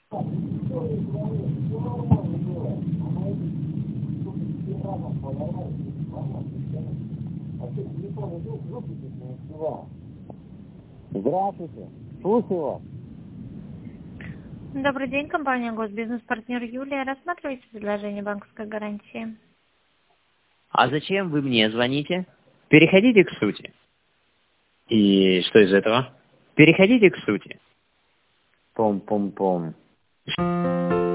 Здравствуйте. Слушаю вас. Добрый день, компания Госбизнес-партнер Юлия. Рассматриваете предложение банковской гарантии? А зачем вы мне звоните? Переходите к сути. И что из этого? Переходите к сути. Пом-пом-пом.